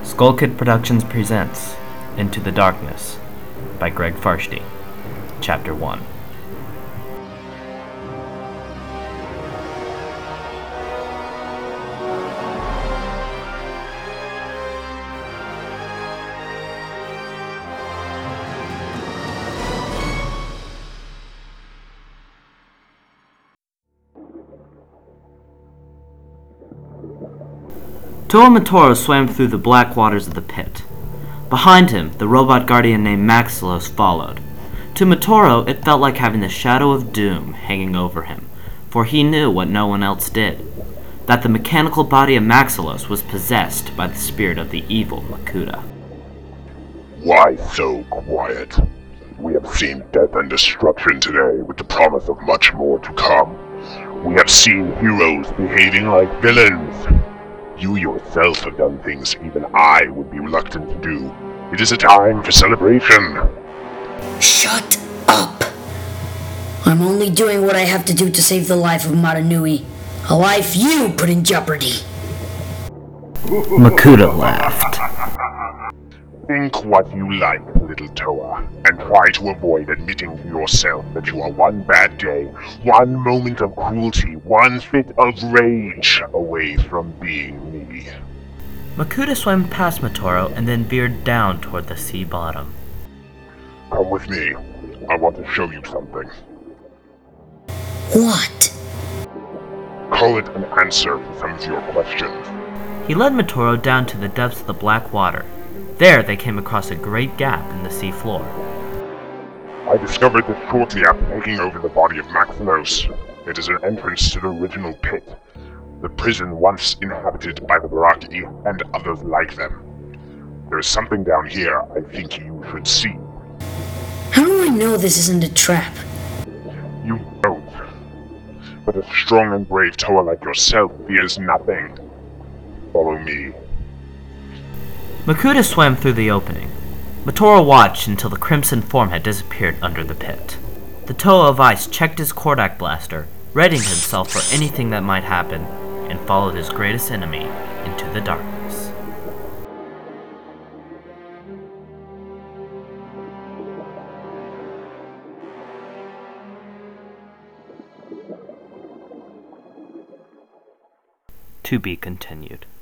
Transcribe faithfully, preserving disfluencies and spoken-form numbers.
Skull Kid Productions presents Into the Darkness by Greg Farshtey, Chapter one. Toa Motoro swam through the black waters of the pit. Behind him, the robot guardian named Maxilos followed. To Motoro, it felt like having the shadow of doom hanging over him, for he knew what no one else did, that the mechanical body of Maxilos was possessed by the spirit of the evil Makuta. Why so quiet? We have seen death and destruction today, with the promise of much more to come. We have seen heroes behaving like villains. You yourself have done things even I would be reluctant to do. It is a time for celebration. Shut up! I'm only doing what I have to do to save the life of Maranui. A life you put in jeopardy. Makuta laughed. Think what you like, little Toa, and try to avoid admitting to yourself that you are one bad day, one moment of cruelty, one fit of rage away from being me. Makuta swam past Motoro and then veered down toward the sea bottom. Come with me. I want to show you something. What? Call it an answer to some of your questions. He led Motoro down to the depths of the black water. There they came across a great gap in the sea floor. I discovered this shortly after taking over the body of Maxilos. It is an entrance to the original pit, the prison once inhabited by the Baraki and others like them. There is something down here I think you should see. How do I know this isn't a trap? You don't. But a strong and brave Toa like yourself fears nothing. Follow me. Makuta swam through the opening. Motoro watched until the crimson form had disappeared under the pit. The Toa of Ice checked his Kordak blaster, readying himself for anything that might happen, and followed his greatest enemy into the darkness. To be continued.